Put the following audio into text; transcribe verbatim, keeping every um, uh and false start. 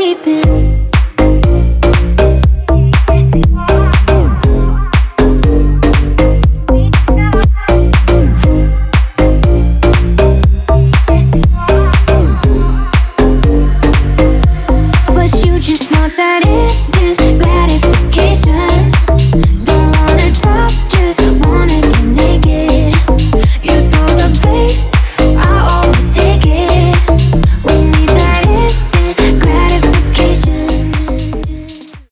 sleeping. But you just want that instant gratification.